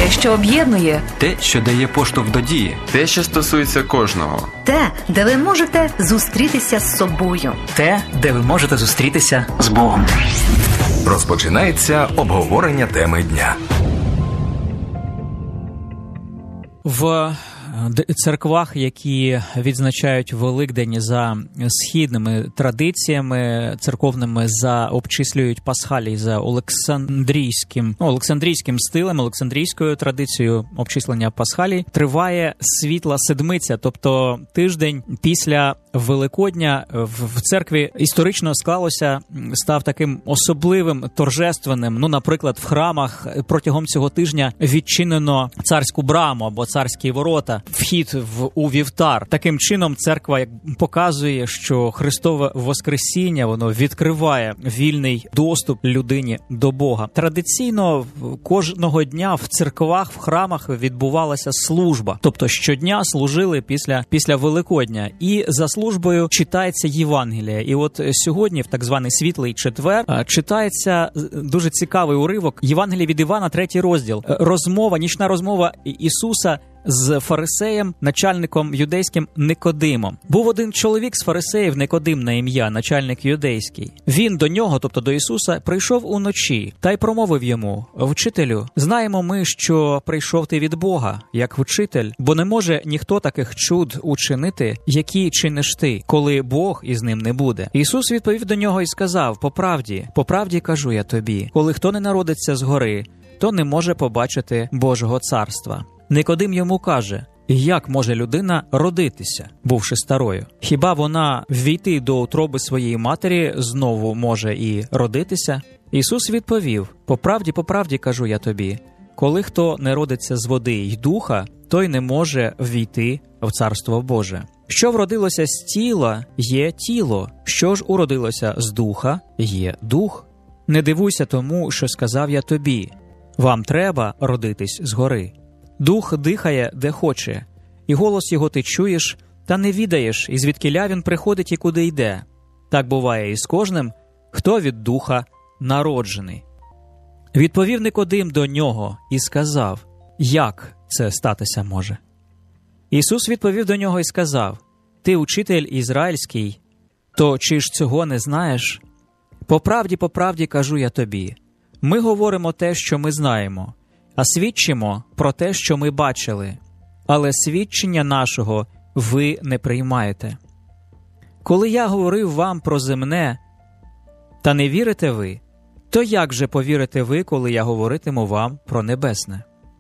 Те, що об'єднує. Те, що дає поштовх до дії. Те, що стосується кожного. Те, де ви можете зустрітися з собою. Те, де ви можете зустрітися з Богом. Розпочинається обговорення теми дня. В церквах, які відзначають Великдень за східними традиціями церковними, обчислюють Пасхалій за Олександрійським стилем, Олександрійською традицією обчислення Пасхалій, триває Світла Седмиця, тобто тиждень після Великодня в церкві історично став таким особливим, торжественним. Наприклад, в храмах протягом цього тижня відчинено царську браму або царські ворота, вхід у вівтар. Таким чином церква показує, що Христове Воскресіння, воно відкриває вільний доступ людині до Бога. Традиційно кожного дня в церквах, в храмах відбувалася служба. Тобто щодня служили після Великодня. І за службою читається Євангелія. І от сьогодні, в так званий Світлий четвер, читається дуже цікавий уривок Євангелія від Івана, 3 розділ. Нічна розмова Ісуса з фарисеєм, начальником юдейським Никодимом. Був один чоловік з фарисеїв, Никодим на ім'я, начальник юдейський. Він до нього, тобто до Ісуса, прийшов уночі та й промовив йому: «Вчителю, знаємо ми, що прийшов ти від Бога, як вчитель, бо не може ніхто таких чуд учинити, які чиниш ти, коли Бог із ним не буде». Ісус відповів до нього і сказав: по правді кажу я тобі, коли хто не народиться згори, то не може побачити Божого царства. Никодим йому каже: як може людина родитися, бувши старою? Хіба вона ввійти до утроби своєї матері знову може і родитися? Ісус відповів: по правді кажу я тобі, коли хто не родиться з води й духа, той не може ввійти в Царство Боже. Що вродилося з тіла, є тіло, що ж уродилося з духа, є дух. Не дивуйся тому, що сказав я тобі: вам треба родитись згори. Дух дихає, де хоче, і голос його ти чуєш, та не відаєш, і звідкіля він приходить і куди йде. Так буває і з кожним, хто від духа народжений. Відповів Никодим до нього і сказав: як це статися може? Ісус відповів до нього і сказав: ти учитель ізраїльський, то чи ж цього не знаєш? По правді кажу я тобі, ми говоримо те, що ми знаємо, а свідчимо про те, що ми бачили, але свідчення нашого ви не приймаєте. Коли я говорив вам про земне, та не вірите ви, то як же повірите ви, коли я говоритиму вам про небесне?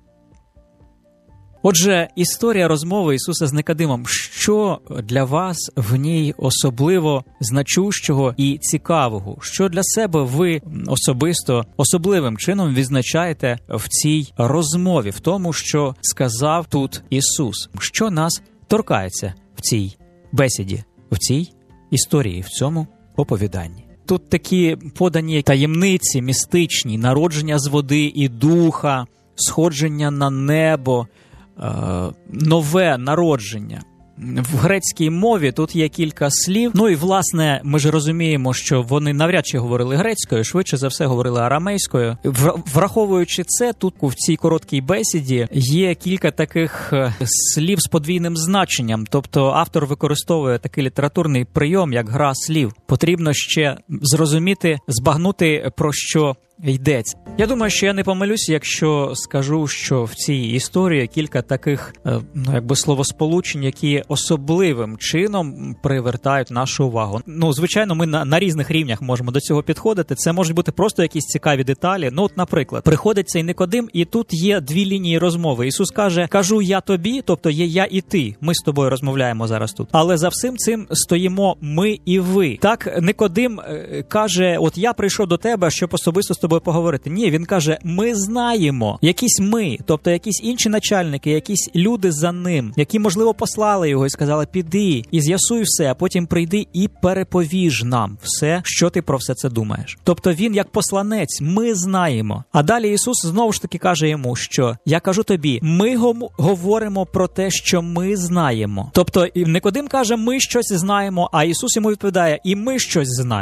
Отже, історія розмови Ісуса з Никодимом, що для вас в ній особливо значущого і цікавого? Що для себе ви особисто, особливим чином відзначаєте в цій розмові, в тому, що сказав тут Ісус? Що нас торкається в цій бесіді, в цій історії, в цьому оповіданні? Тут такі подані таємниці містичні: народження з води і духа, сходження на небо, нове народження. В грецькій мові тут є кілька слів. І, власне, ми ж розуміємо, що вони навряд чи говорили грецькою, швидше за все говорили арамейською. Враховуючи це, тут в цій короткій бесіді є кілька таких слів з подвійним значенням. Тобто автор використовує такий літературний прийом, як гра слів. Потрібно ще зрозуміти, збагнути, про що йдеться. Я думаю, що я не помилюсь, якщо скажу, що в цій історії кілька таких, словосполучень, які особливим чином привертають нашу увагу. Звичайно, ми на різних рівнях можемо до цього підходити. Це можуть бути просто якісь цікаві деталі. Наприклад, приходить цей Никодим, і тут є дві лінії розмови. Ісус каже: кажу я тобі, тобто є я і ти. Ми з тобою розмовляємо зараз тут. Але за всім цим стоїмо ми і ви. Так, Никодим каже: от я прийшов до тебе, щоб особисто з тобою поговорити. Ні, він каже: ми знаємо. Якісь ми, тобто якісь інші начальники, якісь люди за ним, які, можливо, послали його і сказали: піди і з'ясуй все, а потім прийди і переповіж нам все, що ти про все це думаєш. Тобто він як посланець, ми знаємо. А далі Ісус знову ж таки каже йому, що я кажу тобі, ми говоримо про те, що ми знаємо. Тобто Никодим каже: ми щось знаємо, а Ісус йому відповідає: і ми щось знаємо.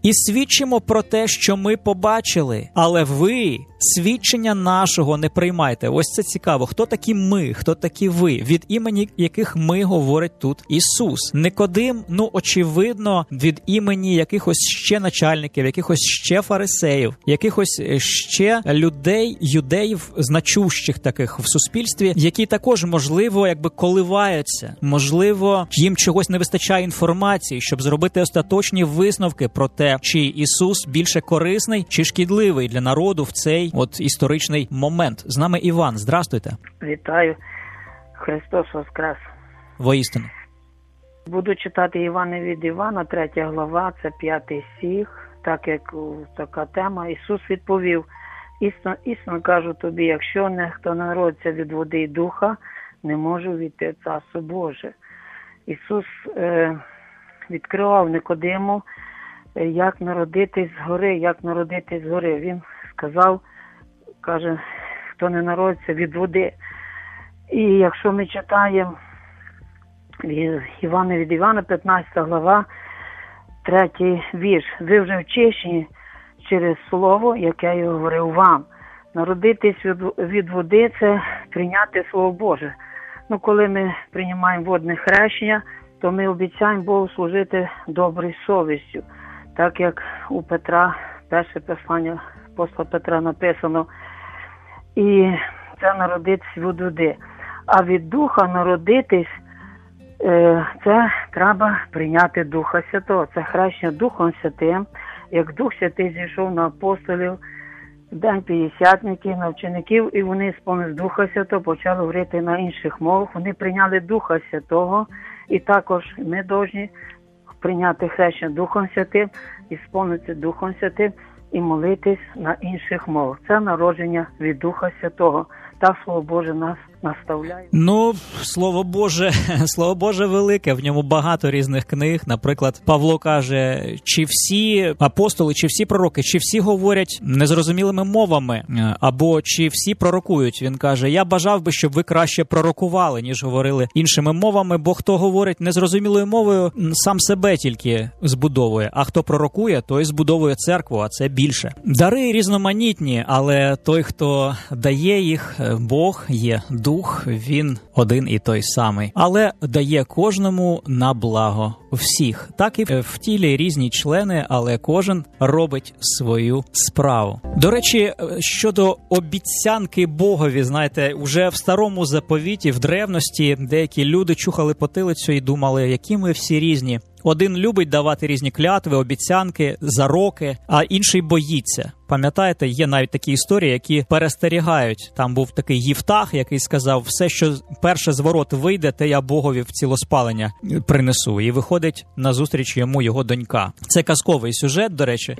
і свідчимо про те, що ми побачили, але ви свідчення нашого не приймайте. Ось це цікаво. Хто такі ми? Хто такі ви? Від імені яких ми говорить тут Ісус. Никодим, очевидно, від імені якихось ще начальників, якихось ще фарисеїв, якихось ще людей, юдеїв, значущих таких в суспільстві, які також, можливо, коливаються. Можливо, їм чогось не вистачає інформації, щоб зробити остаточні висновки про те, чи Ісус більше корисний, чи шкідливий для народу в цей історичний момент. З нами Іван. Здрастуйте. Вітаю. Христос Воскрес. Воістину. Буду читати Івана від Івана, 3 глава, це 5 стих, так як така тема. Ісус відповів: істинно кажу тобі, якщо ніхто народиться від води і духа, не може увійти в Царство Боже. Ісус відкривав Никодиму, як народитись згори, Він сказав, каже, хто не народиться від води. І якщо ми читаємо Івана від Івана, 15 глава, 3 вірш. Ви вже вчені через слово, яке я говорив вам. Народитись від води – це прийняти Слово Боже. Коли ми приймаємо водне хрещення, то ми обіцяємо Богу служити доброю совістю. Так як у Петра, перше послання апостола Петра написано, і це народитись від води. А від Духа народитись, це треба прийняти Духа Святого. Це хрещення Духом Святим. Як Дух Святий зійшов на апостолів, День П'ятдесятників, на учеників, і вони сповнились Духа Святого, почали говорити на інших мовах. Вони прийняли Духа Святого, і також ми повинні прийняти хрещення Духом Святим, і сповнитися Духом Святим, і молитись на інших мовах. Це народження від Духа Святого. Так Слово Боже нас наставляє. Слово Боже велике, в ньому багато різних книг. Наприклад, Павло каже, чи всі апостоли, чи всі пророки, чи всі говорять незрозумілими мовами, або чи всі пророкують. Він каже, я бажав би, щоб ви краще пророкували, ніж говорили іншими мовами, бо хто говорить незрозумілою мовою, сам себе тільки збудовує, а хто пророкує, той збудовує церкву, а це більше. Дари різноманітні, але той, хто дає їх, Бог є Дух, Він один і той самий. Але дає кожному на благо всіх. Так і в тілі різні члени, але кожен робить свою справу. До речі, щодо обіцянки Богові, знаєте, уже в Старому Заповіті, в древності, деякі люди чухали потилицю і думали, які ми всі різні. Один любить давати різні клятви, обіцянки, зароки, а інший боїться. Пам'ятаєте, є навіть такі історії, які перестерігають. Там був такий Єфтах, який сказав, все, що перше з ворот вийде, те я Богові в цілоспалення принесу. І виходить назустріч йому його донька. Це казковий сюжет, до речі.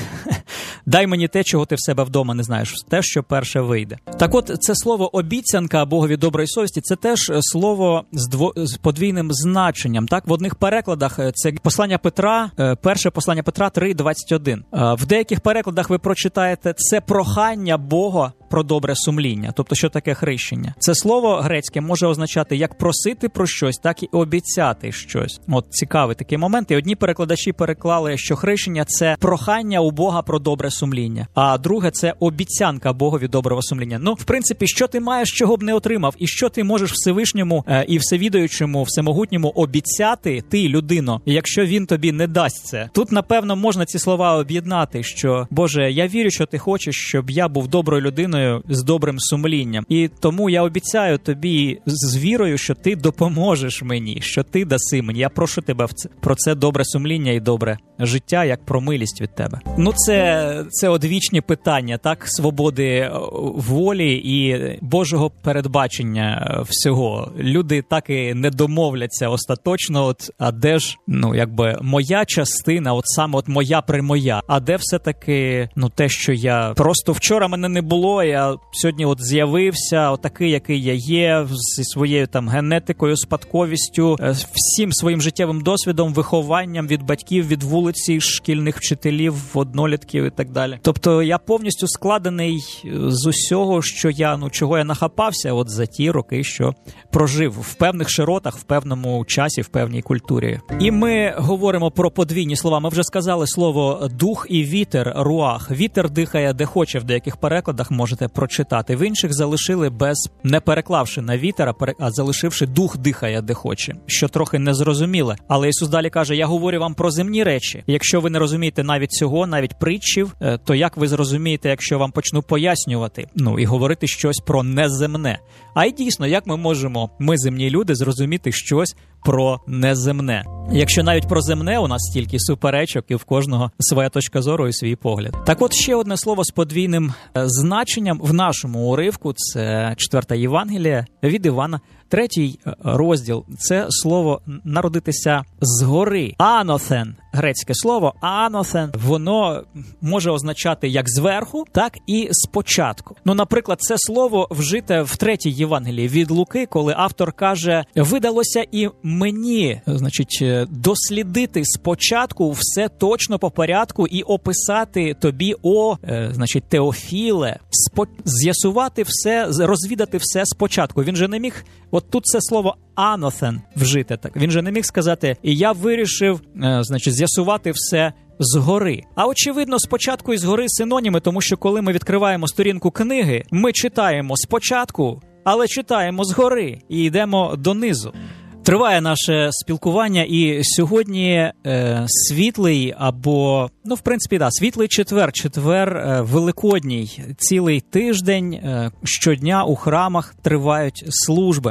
Дай мені те, чого ти в себе вдома не знаєш. Те, що перше вийде. Так от, це слово обіцянка Богові доброї совісті, це теж слово з подвійним значенням. Так, в одних перекладах це послання Петра, перше послання Петра 3:21. В деяких перекладах ви прочитаєте, це прохання Бога про добре сумління. Тобто, що таке хрещення? Це слово грецьке може означати як просити про щось, так і обіцяти щось. От цікавий такий момент. І одні перекладачі переклали, що хрещення – це прохання у Бога про добре сумління, а друге – це обіцянка Богові доброго сумління. В принципі, що ти маєш, чого б не отримав, і що ти можеш Всевишньому і Всевідаючому, Всемогутньому обіцяти, ти, людино, якщо він тобі не дасть це. Тут, напевно, можна ці слова об'єднати, що, Боже, я вірю, що ти хочеш, щоб я був доброю людиною, з добрим сумлінням. І тому я обіцяю тобі з вірою, що ти допоможеш мені, що ти даси мені. Я прошу тебе про це добре сумління і добре життя, як про милість від тебе. Це одвічні питання, так, свободи волі і Божого передбачення всього. Люди так і не домовляться остаточно, а де ж, моя частина, саме моя примоя, а де все-таки, те, що я просто вчора мене не було, я сьогодні з'явився, такий, який я є, зі своєю генетикою, спадковістю, всім своїм життєвим досвідом, вихованням від батьків, від вулиці, шкільних вчителів, однолітків і так далі. Тобто я повністю складений з усього, чого я нахапався от за ті роки, що прожив в певних широтах, в певному часі, в певній культурі. І ми говоримо про подвійні слова. Ми вже сказали слово дух і вітер, руах. Вітер дихає де хоче, в деяких перекладах можете прочитати. В інших залишили не переклавши на вітер, а залишивши дух дихає де хоче, що трохи незрозуміле. Але Ісус далі каже, я говорю вам про земні речі. Якщо ви не розумієте навіть цього, навіть притчів, то як ви зрозумієте, якщо вам почну пояснювати, і говорити щось про неземне? А й дійсно, як ми можемо, ми земні люди, зрозуміти щось про неземне? Якщо навіть про земне у нас стільки суперечок і в кожного своя точка зору і свій погляд. Так от ще одне слово з подвійним значенням в нашому уривку, це 4 Євангелія від Івана, 3 розділ. Це слово «народитися згори». Аноθεν, грецьке слово аноθεν, воно може означати як зверху, так і спочатку. Наприклад, це слово вжите в 3 Євангелії від Луки, коли автор каже, видалося і мені, дослідити спочатку все точно по порядку і описати тобі, Теофіле, з'ясувати все, розвідати все спочатку. Він же не міг, от тут це слово аноθен вжите, так. Він же не міг сказати, і я вирішив, з'ясувати все згори. А очевидно, спочатку і згори синоніми, тому що коли ми відкриваємо сторінку книги, ми читаємо спочатку, але читаємо згори і йдемо донизу. Триває наше спілкування, і сьогодні світлий світлий четвер Великодній. Цілий тиждень щодня у храмах тривають служби.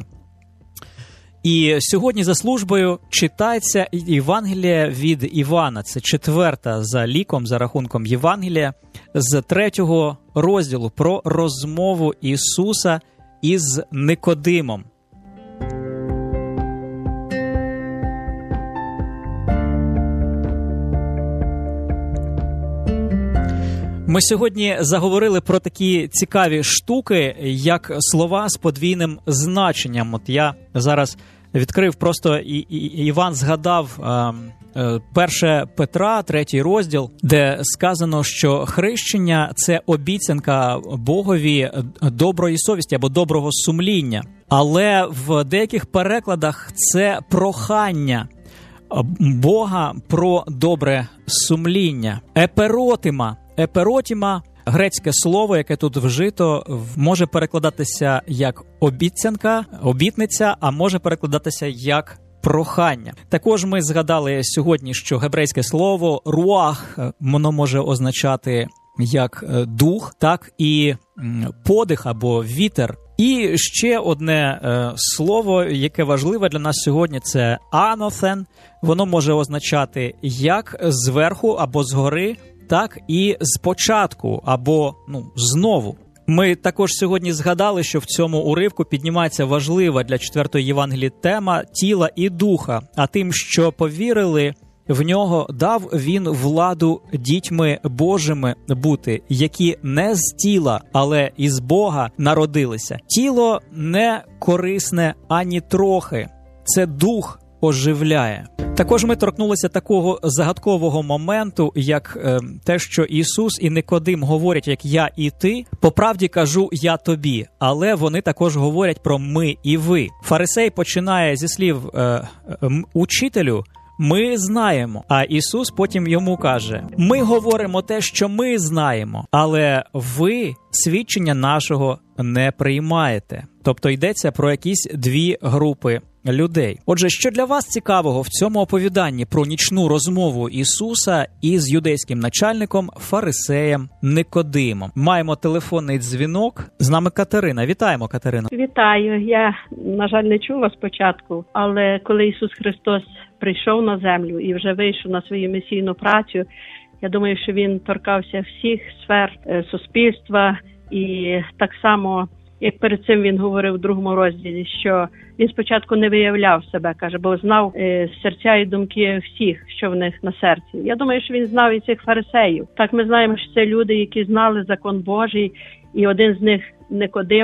І сьогодні за службою читається Євангелія від Івана. Це 4-та за ліком, за рахунком Євангелія, з 3 розділу про розмову Ісуса із Никодимом. Ми сьогодні заговорили про такі цікаві штуки, як слова з подвійним значенням. От я зараз відкрив просто, Іван згадав 1 Петра, 3 розділ, де сказано, що хрещення – це обіцянка Богові доброї совісті або доброго сумління. Але в деяких перекладах це прохання Бога про добре сумління. Еперотіма, грецьке слово, яке тут вжито, може перекладатися як обітниця, а може перекладатися як прохання. Також ми згадали сьогодні, що гебрейське слово руах, воно може означати як дух, так і подих або вітер. І ще одне слово, яке важливе для нас сьогодні, це аноθεν. Воно може означати як зверху або згори, так і спочатку або знову. Ми також сьогодні згадали, що в цьому уривку піднімається важлива для 4-ї Євангелії тема тіла і духа, а тим, що повірили в нього, дав він владу дітьми Божими бути, які не з тіла, але із Бога народилися. Тіло не корисне ані трохи, це дух оживляє. Також ми торкнулися такого загадкового моменту, як те, що Ісус і Никодим говорять, як «я» і «ти», по правді кажу «я тобі», але вони також говорять про «ми» і «ви». Фарисей починає зі слів «учителю», «ми знаємо», а Ісус потім йому каже «ми говоримо те, що ми знаємо, але ви свідчення нашого не приймаєте». Тобто йдеться про якісь дві групи людей. Отже, що для вас цікавого в цьому оповіданні про нічну розмову Ісуса із юдейським начальником фарисеєм Никодимом? Маємо телефонний дзвінок. З нами Катерина. Вітаємо, Катерино. Вітаю. Я, на жаль, не чула спочатку, але коли Ісус Христос прийшов на землю і вже вийшов на свою місійну працю, я думаю, що Він торкався всіх сфер суспільства і так само, як перед цим він говорив у 2 розділі, що він спочатку не виявляв себе, каже, бо знав серця і думки всіх, що в них на серці. Я думаю, що він знав і цих фарисеїв. Так ми знаємо, що це люди, які знали закон Божий, і один з них, Никодим,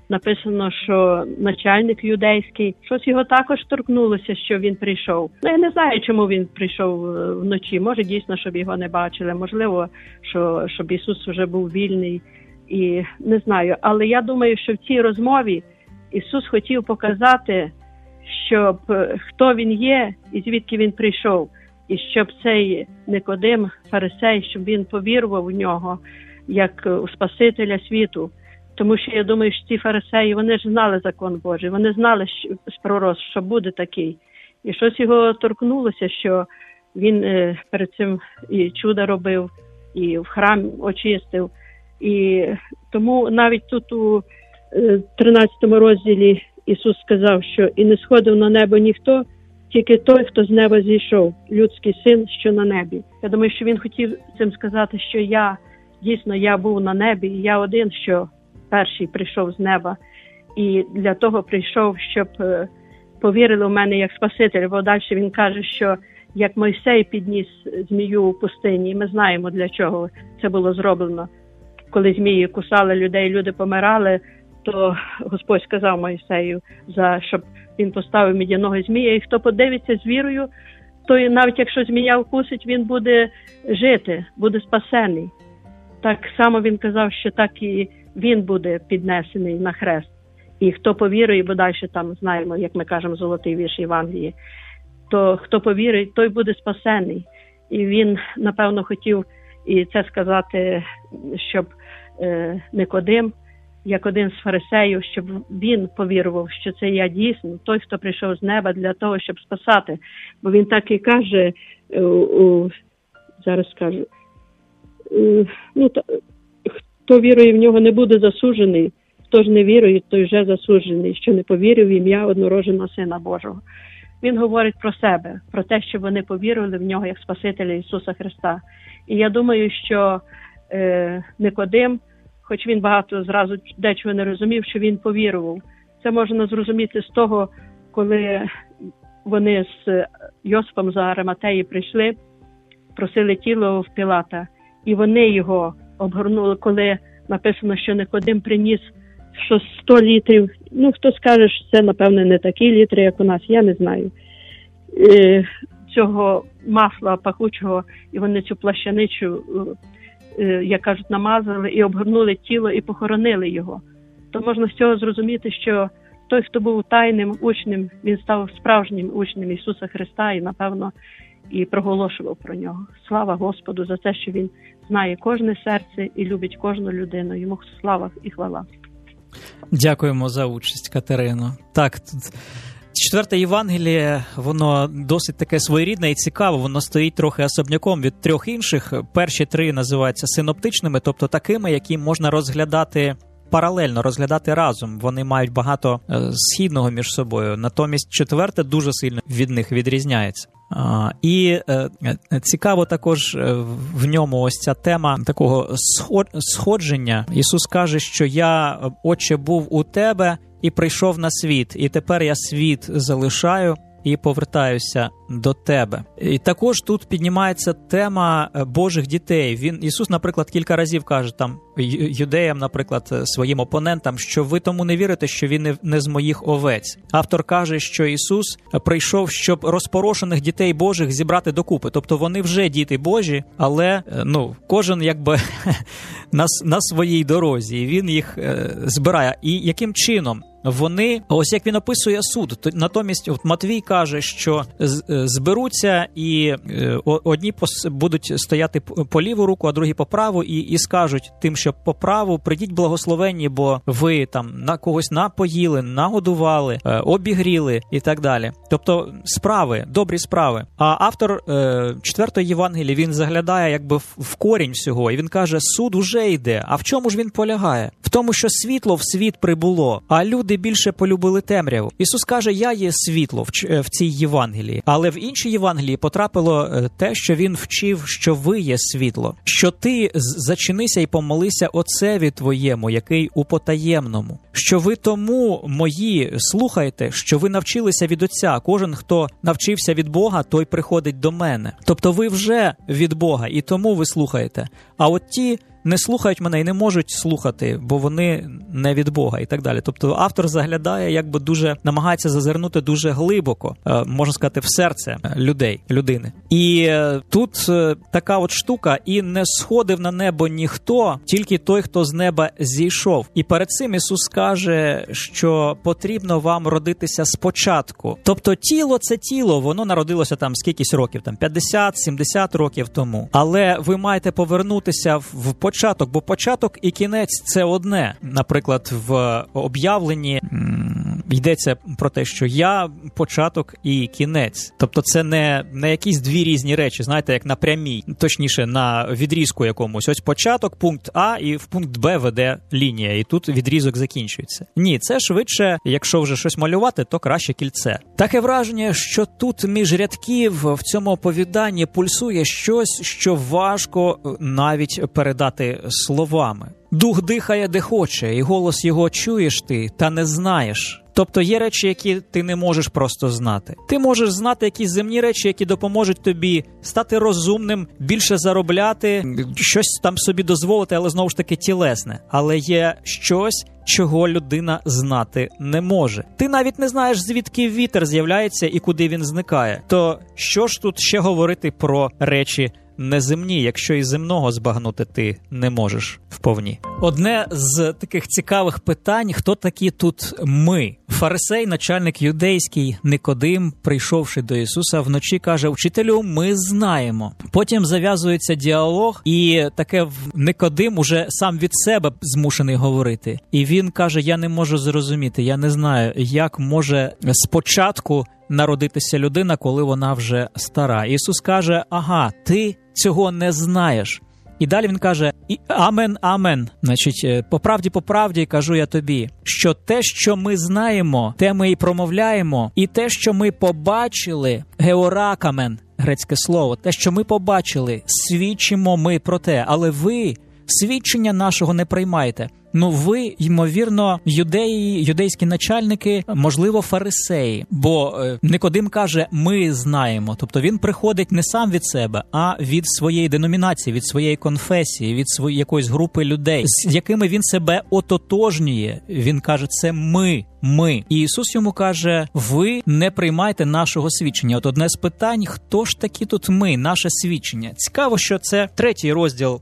написано, що начальник юдейський, щось його також торкнулося, що він прийшов. Ну, я не знаю, чому він прийшов вночі. Може, дійсно, щоб його не бачили. Можливо, щоб Ісус вже був вільний. І не знаю. Але я думаю, що в цій розмові Ісус хотів показати, щоб хто він є і звідки він прийшов. І щоб цей Никодим, фарисей, щоб він повірував в нього, як у Спасителя світу. Тому що я думаю, що ці фарисеї, вони ж знали закон Божий, вони знали з пророцтв, що буде такий. І щось його торкнулося, що він перед цим і чудо робив, і в храм очистив. І тому навіть тут у 13 розділі Ісус сказав, що і не сходив на небо ніхто, тільки той, хто з неба зійшов, людський син, що на небі. Я думаю, що він хотів цим сказати, що я був на небі, і я один, що перший прийшов з неба. І для того прийшов, щоб повірили в мене як Спаситель. Бо далі він каже, що як Мойсей підніс змію у пустині, і ми знаємо, для чого це було зроблено. Коли змії кусали людей, люди помирали, то Господь сказав Мойсею, щоб він поставив мідяного змія, і хто подивиться з вірою, то навіть якщо змія вкусить, він буде жити, буде спасений. Так само він казав, що так і він буде піднесений на хрест. І хто повірує, бо далі там знаємо, як ми кажемо, золотий вірш Євангелії, то хто повірить, той буде спасений. І він, напевно, хотів і це сказати, щоб Никодим, як один з фарисеїв, щоб він повірував, що це я дійсно, той, хто прийшов з неба для того, щоб спасати. Бо він так і каже, зараз скажу, хто вірує в нього, не буде засуджений, хто ж не вірує, той вже засуджений, що не повірив в ім'я однородженого Сина Божого. Він говорить про себе, про те, що вони повірили в нього як Спасителя Ісуса Христа. І я думаю, що Никодим, хоч він багато зразу дечого не розумів, що він повірував. Це можна зрозуміти з того, коли вони з Йосипом з Ариматеї прийшли, просили тіло в Пілата, і вони його обгорнули, коли написано, що Никодим приніс що 100 літрів, хто скаже, що це, напевне, не такі літри, як у нас, я не знаю, цього масла пахучого, і вони цю плащаничу, як кажуть, намазали і обгорнули тіло і похоронили його. То можна з цього зрозуміти, що той, хто був тайним учнем, він став справжнім учнем Ісуса Христа і, напевно, і проголошував про нього. Слава Господу за те, що він знає кожне серце і любить кожну людину. Йому слава і хвала. Дякуємо за участь, Катерино. Так, тут 4 Євангеліє, воно досить таке своєрідне і цікаве, воно стоїть трохи особняком від 3 інших. Перші 3 називаються синоптичними, тобто такими, які можна розглядати паралельно, розглядати разом. Вони мають багато східного між собою. Натомість 4 дуже сильно від них відрізняється. І цікаво також в ньому ось ця тема такого сходження. Ісус каже, що я, Отче, був у тебе і прийшов на світ, і тепер я світ залишаю і повертаюся до тебе. І також тут піднімається тема Божих дітей. Ісус, наприклад, кілька разів каже там юдеям, наприклад, своїм опонентам, що ви тому не вірите, що він не з моїх овець. Автор каже, що Ісус прийшов, щоб розпорошених дітей Божих зібрати докупи. Тобто вони вже діти Божі, але кожен якби на своїй дорозі, і він їх збирає. І яким чином? Вони, ось як він описує суд, натомість Матвій каже, що зберуться і одні будуть стояти по ліву руку, а другі по праву, і скажуть тим, що по праву, прийдіть благословенні, бо ви там на когось напоїли, нагодували, обігріли і так далі. Тобто справи, добрі справи. А автор 4 Євангелії, він заглядає якби в корінь всього, і він каже, суд уже йде. А в чому ж він полягає? В тому, що світло в світ прибуло, а люди більше полюбили темряву. Ісус каже, я є світло в цій Євангелії. Але в іншій Євангелії потрапило те, що він вчив, що ви є світло. Що ти зачинися і помолися Отцеві твоєму, який у потаємному. Що ви тому, мої, слухайте, що ви навчилися від Отця. Кожен, хто навчився від Бога, той приходить до мене. Тобто ви вже від Бога, і тому ви слухаєте. А от ті не слухають мене і не можуть слухати, бо вони не від Бога і так далі. Тобто автор заглядає, якби дуже намагається зазирнути дуже глибоко, можна сказати, в серце людини. І тут така от штука, і не сходив на небо ніхто, тільки той, хто з неба зійшов. І перед цим Ісус каже, що потрібно вам родитися спочатку. Тобто тіло – це тіло, воно народилося там скількись років, там 50-70 років тому. Але ви маєте повернутися в початок, бо початок і кінець – це одне. Наприклад, в об'явленні йдеться про те, що я початок і кінець. Тобто це не якісь дві різні речі, знаєте, як на прямій, точніше, на відрізку якомусь. Ось початок, пункт А, і в пункт Б веде лінія, і тут відрізок закінчується. Ні, це швидше, якщо вже щось малювати, то краще кільце. Таке враження, що тут між рядків в цьому оповіданні пульсує щось, що важко навіть передати словами. Дух дихає, де хоче, і голос його чуєш ти, та не знаєш. Тобто є речі, які ти не можеш просто знати. Ти можеш знати якісь земні речі, які допоможуть тобі стати розумним, більше заробляти, щось там собі дозволити, але знову ж таки тілесне. Але є щось, чого людина знати не може. Ти навіть не знаєш, звідки вітер з'являється і куди він зникає. То що ж тут ще говорити про речі неземні, якщо і земного збагнути ти не можеш вповні? Одне з таких цікавих питань, хто такі тут ми? Фарисей, начальник юдейський Никодим, прийшовши до Ісуса вночі, каже: «Вчителю, ми знаємо». Потім зав'язується діалог, і таке Никодим уже сам від себе змушений говорити. І він каже: «Я не можу зрозуміти, я не знаю, як може спочатку народитися людина, коли вона вже стара». Ісус каже: «Ага, ти цього не знаєш». І далі він каже: «Амен, амен». Значить, по правді кажу я тобі, що те, що ми знаємо, те ми і промовляємо, і те, що ми побачили, георакамен, грецьке слово, те, що ми побачили, свідчимо ми про те, але ви свідчення нашого не приймаєте. Ну, ви, ймовірно, юдейські начальники, можливо, фарисеї. Бо Никодим каже: «Ми знаємо». Тобто він приходить не сам від себе, а від своєї деномінації, від своєї конфесії, від якоїсь групи людей, з якими він себе ототожнює. Він каже: «Це ми». І Ісус йому каже: «Ви не приймаєте нашого свідчення». От одне з питань: хто ж такі тут ми, наше свідчення? Цікаво, що це третій розділ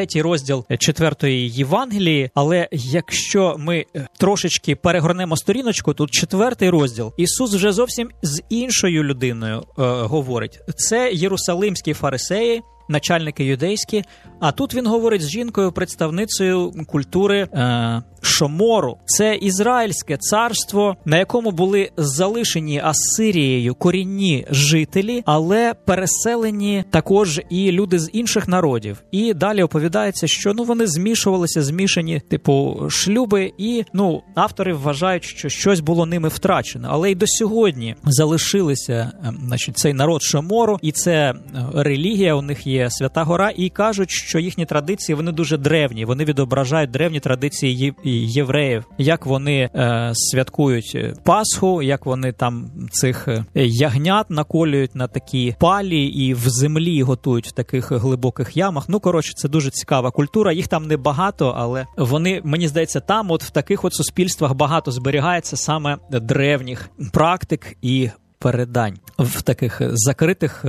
4-ї Євангелії, але якщо ми трошечки перегорнемо сторіночку, тут 4-й розділ, Ісус вже зовсім з іншою людиною говорить. Це єрусалимські фарисеї, начальники юдейські, а тут він говорить з жінкою, представницею культури Шомору. Це ізраїльське царство, на якому були залишені Асирією корінні жителі, але переселені також і люди з інших народів. І далі оповідається, що вони змішані, типу шлюби, і автори вважають, що щось було ними втрачено. Але й до сьогодні залишилися, цей народ Шомору, і це релігія, у них є Свята Гора, і кажуть, що їхні традиції, вони дуже древні, вони відображають древні традиції євреїв, як вони святкують Пасху, як вони там цих ягнят наколюють на такі палі і в землі готують в таких глибоких ямах. Це дуже цікава культура, їх там небагато, але вони, мені здається, там в таких суспільствах багато зберігається саме древніх практик і передань в таких закритих,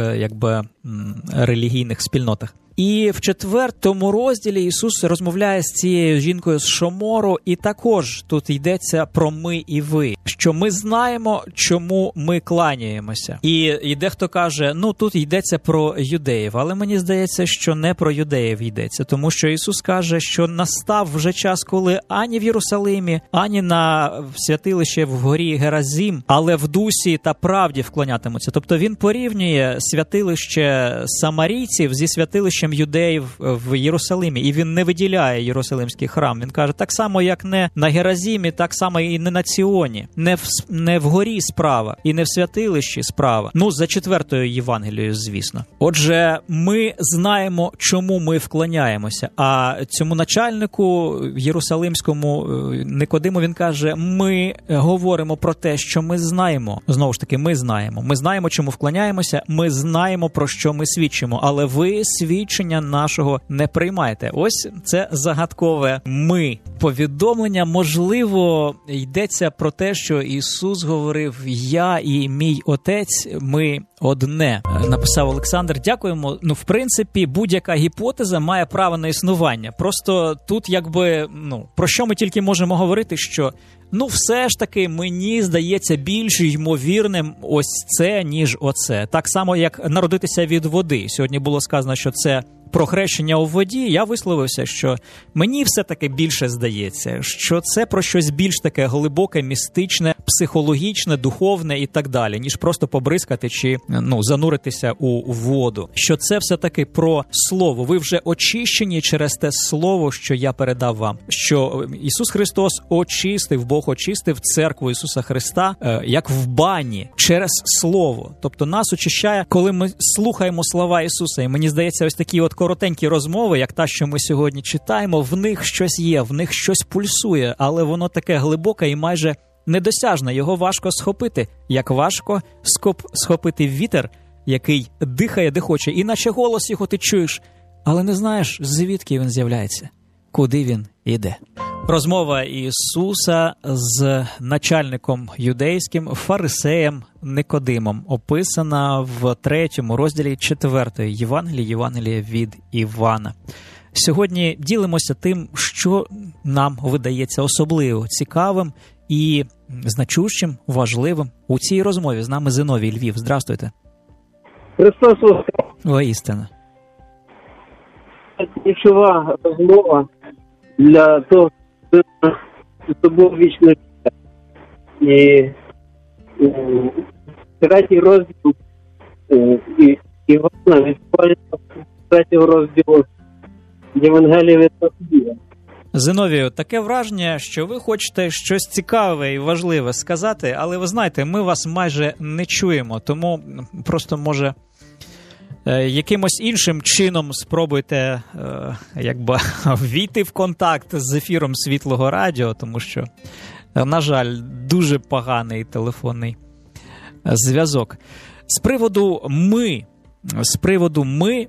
релігійних спільнотах. І в 4-му розділі Ісус розмовляє з цією жінкою з Шомору, і також тут йдеться про «ми» і «ви», що ми знаємо, чому ми кланяємося. І дехто каже: тут йдеться про юдеїв, але мені здається, що не про юдеїв йдеться, тому що Ісус каже, що настав вже час, коли ані в Єрусалимі, ані на святилище в горі Геразим, але в дусі та правді вклонятимуться. Тобто він порівнює святилище самарійців зі святилищем юдеїв в Єрусалимі, і він не виділяє Єрусалимський храм. Він каже: так само, як не на Геразимі, так само і не на Ціоні. Не в горі справа, і не в святилищі справа. За 4-ю Євангелією, звісно. Отже, ми знаємо, чому ми вклоняємося. А цьому начальнику єрусалимському Никодиму він каже: ми говоримо про те, що ми знаємо. Знову ж таки, ми знаємо. Ми знаємо, чому вклоняємося, ми знаємо, про що ми свідчимо. Але ви свідчите рішення нашого не приймайте. Ось це загадкове «ми». Повідомлення, можливо, йдеться про те, що Ісус говорив «Я і мій Отець, ми одне», написав Олександр. Дякуємо. В принципі, будь-яка гіпотеза має право на існування. Просто тут про що ми тільки можемо говорити, що все ж таки мені здається більш ймовірним ось це, ніж оце. Так само, як народитися від води. Сьогодні було сказано, що це про хрещення у воді. Я висловився, що мені все-таки більше здається, що це про щось більш таке глибоке, містичне, психологічне, духовне і так далі, ніж просто побризкати чи зануритися у воду. Що це все-таки про слово. Ви вже очищені через те слово, що я передав вам. Що Ісус Христос очистив, Бог очистив церкву Ісуса Христа, як в бані, через слово. Тобто нас очищає, коли ми слухаємо слова Ісуса. І мені здається, ось такі от коротенькі розмови, як та, що ми сьогодні читаємо, в них щось є, в них щось пульсує, але воно таке глибоке і майже недосяжне. Його важко схопити, як важко схопити вітер, який дихає, де хоче, іначе голос його ти чуєш, але не знаєш, звідки він з'являється, куди він іде. Розмова Ісуса з начальником юдейським, фарисеєм Никодимом, описана в 3 розділі 4 Євангелія від Івана. Сьогодні ділимося тим, що нам видається особливо цікавим і значущим, важливим у цій розмові. З нами Зиновій, Львів. Здравствуйте. Христос Воскрес! Воістину. Ключова розмова для того, щоб здобув вічне життя. І 3 розділ Івана відповідається 3 розділу Євангелія від Матвія. Зиновію, таке враження, що ви хочете щось цікаве і важливе сказати, але ви знаєте, ми вас майже не чуємо, тому просто, може, якимось іншим чином спробуйте ввійти в контакт з ефіром Світлого Радіо, тому що, на жаль, дуже поганий телефонний зв'язок. З приводу «ми»,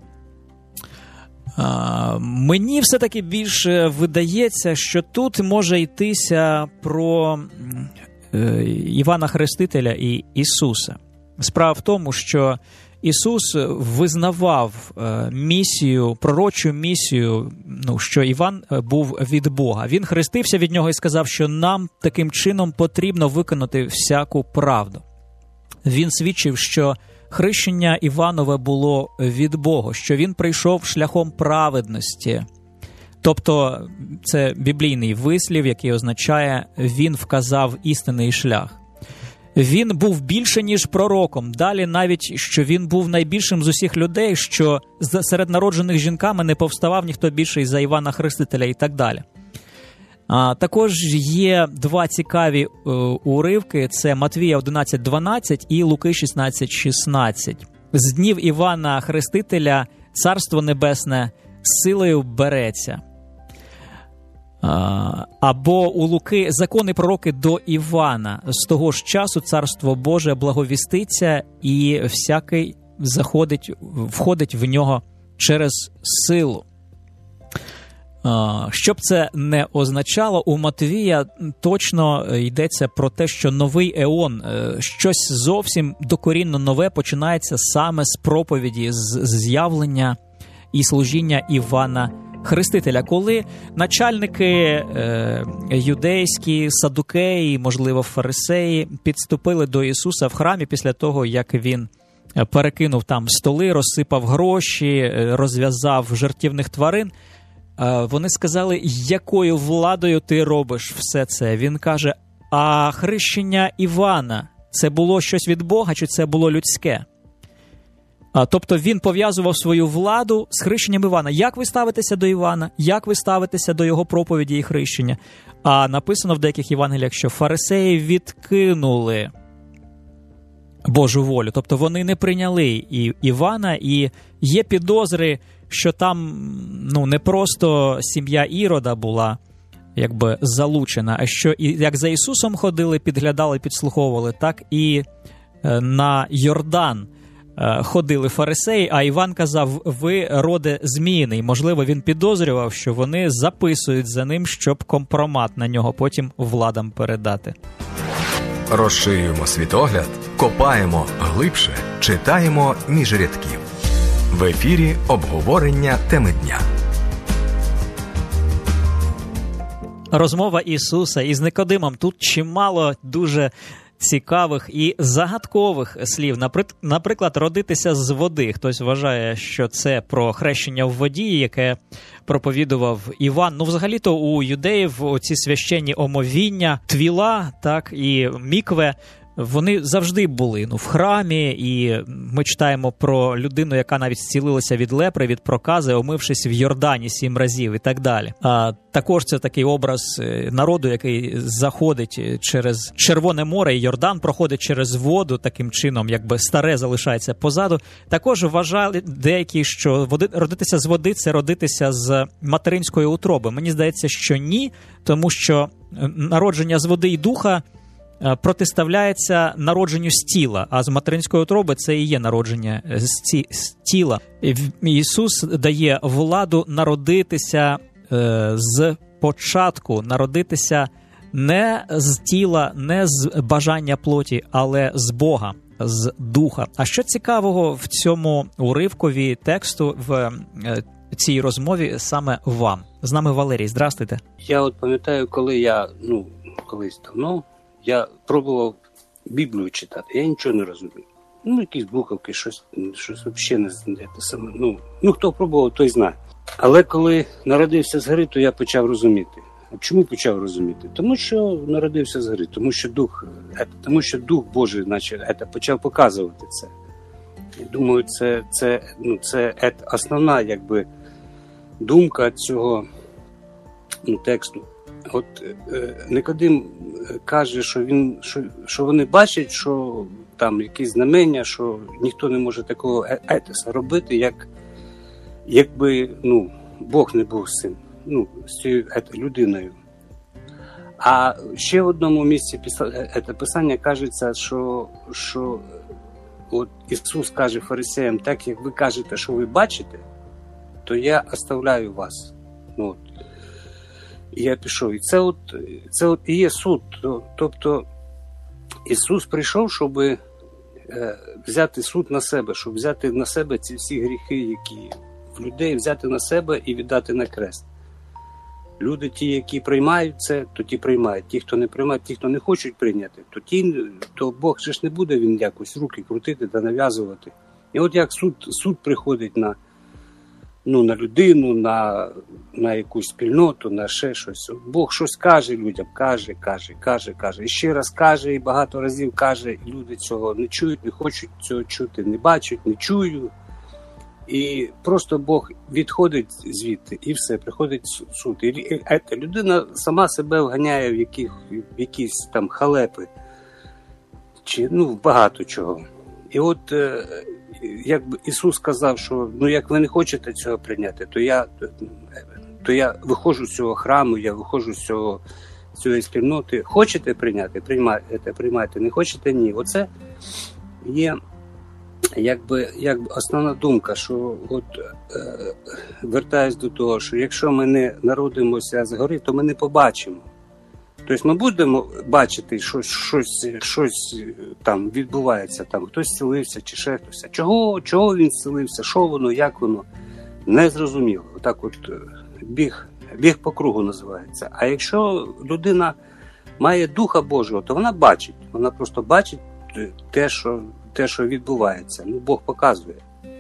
мені все-таки більше видається, що тут може йтися про Івана Хрестителя і Ісуса. Справа в тому, що Ісус визнавав пророчу місію, що Іван був від Бога. Він хрестився від нього і сказав, що нам таким чином потрібно виконати всяку правду. Він свідчив, що хрещення Іванове було від Бога, що він прийшов шляхом праведності. Тобто це біблійний вислів, який означає «він вказав істинний шлях». Він був більше, ніж пророком. Далі навіть, що він був найбільшим з усіх людей, що серед народжених жінками не повставав ніхто більший за Івана Хрестителя і так далі. Також є 2 цікаві уривки. Це Матвія 11:12 і Луки 16:16. «З днів Івана Хрестителя Царство Небесне силою береться». Або у Луки «Закони пророки до Івана. З того ж часу Царство Боже благовіститься, і всякий входить в нього через силу». Що б це не означало, у Матвія точно йдеться про те, що новий еон, щось зовсім докорінно нове починається саме з проповіді, з з'явлення і служіння Івана Хрестителя. Коли начальники юдейські, садукеї, можливо, фарисеї підступили до Ісуса в храмі після того, як він перекинув там столи, розсипав гроші, розв'язав жертівних тварин, вони сказали, якою владою ти робиш все це? Він каже, а хрещення Івана – це було щось від Бога, чи це було людське? Тобто він пов'язував свою владу з хрещенням Івана. Як ви ставитеся до Івана? Як ви ставитеся до його проповіді і хрещення? А написано в деяких Євангеліях, що фарисеї відкинули Божу волю. Тобто вони не прийняли Івана, і є підозри, що там не просто сім'я Ірода була залучена, а що як за Ісусом ходили, підглядали, підслуховували, так і на Йордан ходили фарисеї, а Іван казав, ви роде зміїний. Можливо, він підозрював, що вони записують за ним, щоб компромат на нього потім владам передати. Розширюємо світогляд, копаємо глибше, читаємо між рядків. В ефірі обговорення теми дня. Розмова Ісуса із Никодимом. Тут чимало дуже цікавих і загадкових слів. Наприклад, родитися з води. Хтось вважає, що це про хрещення в воді, яке проповідував Іван. Ну, взагалі-то у юдеїв оці священні омовіння, твіла, так, і мікве, вони завжди були в храмі, і ми читаємо про людину, яка навіть зцілилася від лепри, від прокази, омившись в Йордані 7 разів і так далі. Також це такий образ народу, який заходить через Червоне море, і Йордан проходить через воду, таким чином, якби старе залишається позаду. Також вважали деякі, що родитися з води – це родитися з материнської утроби. Мені здається, що ні, тому що народження з води і духа протиставляється народженню з тіла, а з материнської утроби це і є народження з тіла. Ісус дає владу народитися з початку, народитися не з тіла, не з бажання плоті, але з Бога, з духа. А що цікавого в цьому уривкові тексту, в цій розмові саме вам? З нами Валерій, здрастуйте. Я от пам'ятаю, коли я, колись давно, я пробував Біблію читати, я нічого не розумів. Якісь буковки, щось взагалі не те саме. Хто пробував, той знає. Але коли народився згори, то я почав розуміти. А чому почав розуміти? Тому що народився згори, тому що Дух Божий почав показувати це. Я думаю, це основна думка цього тексту. От Никодим каже, що вони бачать, що там якісь знамення, що ніхто не може такого етоса робити, якби Бог не був з цим, з цією людиною. А ще в одному місці Писання кажеться, що от Ісус каже фарисеям, так як ви кажете, що ви бачите, то я оставляю вас. І я пішов. І це і є суд. Тобто Ісус прийшов, щоб взяти суд на себе, щоб взяти на себе ці всі гріхи, які в людей, взяти на себе і віддати на хрест. Люди ті, які приймають це, то ті приймають. Ті, хто не приймають, ті, хто не хочуть прийняти, то Бог же ж не буде він якось руки крутити та нав'язувати. І от як суд приходить на людину, на якусь спільноту, на ще щось. Бог щось каже людям, каже. І ще раз каже, і багато разів каже, і люди цього не чують, не хочуть цього чути, не бачать, не чують. І просто Бог відходить звідти, і все, приходить суд. І людина сама себе вганяє в якісь там халепи, чи багато чого. І от якби Ісус сказав, що як ви не хочете цього прийняти, то я виходжу з цього храму, я виходжу з цієї спільноти. Хочете прийняти? Приймайте. Не хочете? Ні. Оце є якби основна думка, що вертаюсь до того, що якщо ми не народимося згори, то ми не побачимо. Тобто ми будемо бачити, щось там відбувається, там хтось зцілився чи ще хтось. Чого він зцілився, що воно, як воно, не зрозуміло. Отак біг по кругу називається. А якщо людина має Духа Божого, то вона бачить. Вона просто бачить те, що відбувається. Бог показує.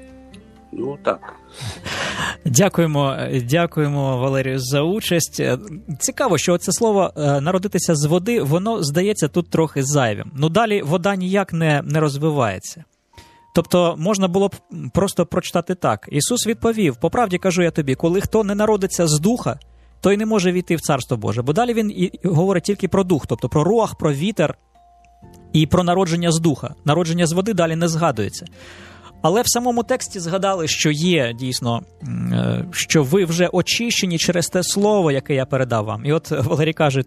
Так. Дякуємо, Валерію, за участь. Цікаво, що це слово «народитися з води», воно, здається, тут трохи зайвим. Далі вода ніяк не розвивається. Тобто можна було б просто прочитати так. Ісус відповів, по правді кажу я тобі, коли хто не народиться з духа, той не може війти в Царство Боже. Бо далі він говорить тільки про дух, тобто про руах, про вітер і про народження з духа. Народження з води далі не згадується. Але в самому тексті згадали, що є дійсно, що ви вже очищені через те слово, яке я передав вам. І от Валерій каже,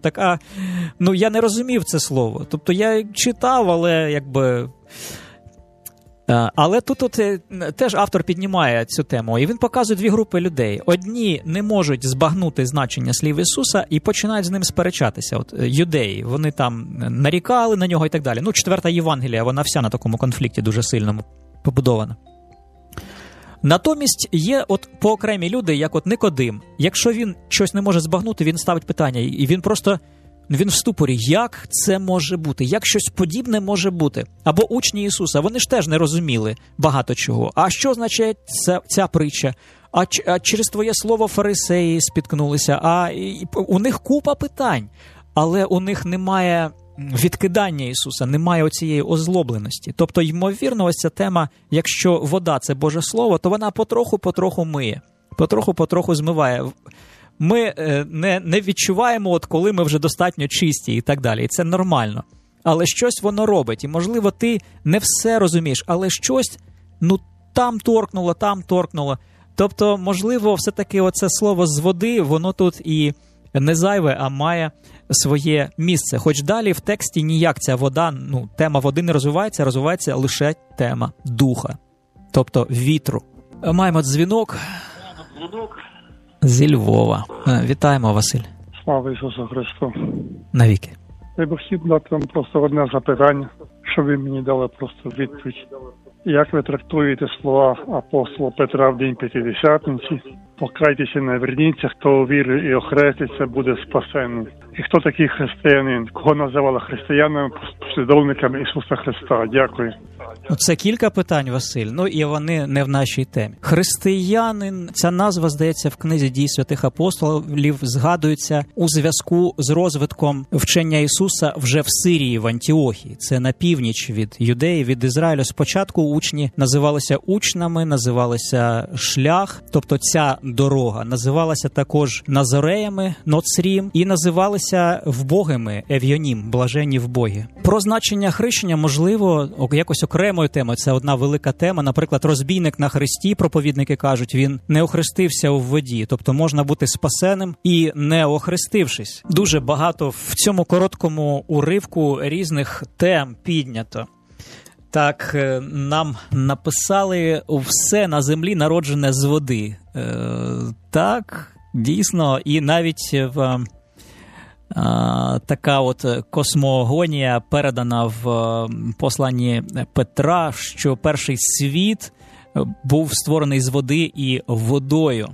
я не розумів це слово. Тобто я читав, але Але тут теж автор піднімає цю тему, і він показує дві групи людей. Одні не можуть збагнути значення слів Ісуса і починають з ним сперечатися. От юдеї, вони там нарікали на нього і так далі. 4 Євангелія, вона вся на такому конфлікті дуже сильному побудована. Натомість є поокремі люди, як Никодим. Якщо він щось не може збагнути, він ставить питання, і він просто... Він в ступорі. Як це може бути? Як щось подібне може бути? Або учні Ісуса, вони ж теж не розуміли багато чого. А що означає ця притча? А через твоє слово фарисеї спіткнулися. У них купа питань, але у них немає відкидання Ісуса, немає оцієї озлобленості. Тобто, ймовірно, ось ця тема, якщо вода – це Боже Слово, то вона потроху миє, потроху змиває. Ми не відчуваємо, коли ми вже достатньо чисті і так далі. І це нормально. Але щось воно робить. І, можливо, ти не все розумієш, але щось, там торкнуло. Тобто, можливо, все-таки оце слово з води, воно тут і не зайве, а має своє місце. Хоч далі в тексті ніяк ця вода, тема води не розвивається лише тема духа. Тобто, вітру. Маємо дзвінок. Зі Львова. Вітаємо, Василь. Слава Ісусу Христу. Навіки. Я б хотів дати вам просто одне запитання, щоб ви мені дали просто відповідь. Як ви трактуєте слова апостола Петра в День П'ятидесятниці? Покайтеся, наверніться, хто увірить і охреститься, буде спасений. І хто такий християнин? Кого називали християнами, послідовниками Ісуса Христа? Дякую. Це кілька питань, Василь, і вони не в нашій темі. Християнин, ця назва, здається, в книзі «Дій святих апостолів» згадується у зв'язку з розвитком вчення Ісуса вже в Сирії, в Антіохії. Це на північ від Юдеї, від Ізраїлю. Спочатку учні називалися учнами, називалися шлях, тобто ця дорога, називалася також Назореями, Ноцрім, і називалися вбогими, Евйонім, блаженні вбогі. Про значення хрещення, можливо, якось окремою темою, це одна велика тема. Наприклад, розбійник на хресті, проповідники кажуть, він не охрестився у воді, тобто можна бути спасеним і не охрестившись. Дуже багато в цьому короткому уривку різних тем піднято. Так, нам написали «Все на землі народжене з води». Так, дійсно, і навіть така космогонія передана в посланні Петра, що перший світ був створений з води і водою.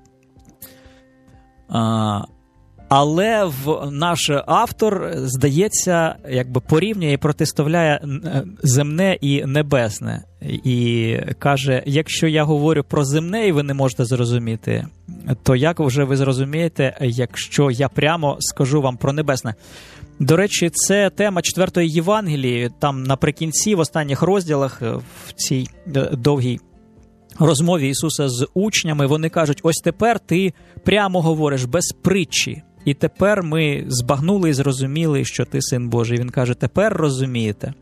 Але наш автор, здається, порівнює і протиставляє земне і небесне. І каже, якщо я говорю про земне і ви не можете зрозуміти, то як вже ви зрозумієте, якщо я прямо скажу вам про небесне? До речі, це тема 4 Євангелії, там наприкінці, в останніх розділах, в цій довгій розмові Ісуса з учнями, вони кажуть, ось тепер ти прямо говориш, без притчі. І тепер ми збагнули і зрозуміли, що ти Син Божий. Він каже, тепер розумієте.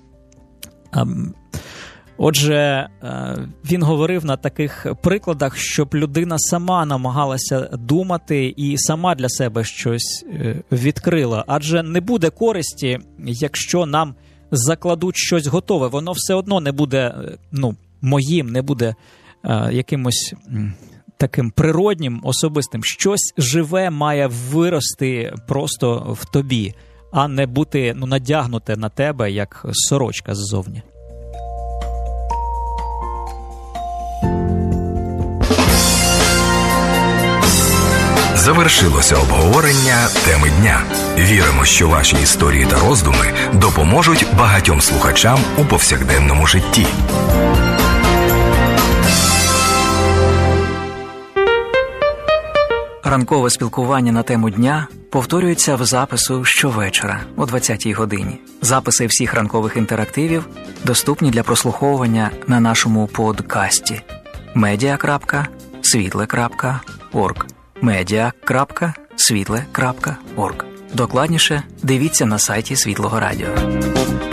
Отже, він говорив на таких прикладах, щоб людина сама намагалася думати і сама для себе щось відкрила. Адже не буде користі, якщо нам закладуть щось готове. Воно все одно не буде, моїм, не буде якимось таким природнім, особистим. Щось живе має вирости просто в тобі, а не бути надягнуте на тебе, як сорочка ззовні. Завершилося обговорення теми дня. Віримо, що ваші історії та роздуми допоможуть багатьом слухачам у повсякденному житті. Ранкове спілкування на тему дня повторюється в запису щовечора о 20-й годині. Записи всіх ранкових інтерактивів доступні для прослуховування на нашому подкасті media.svitle.org media.svitle.org. Докладніше дивіться на сайті Світлого Радіо.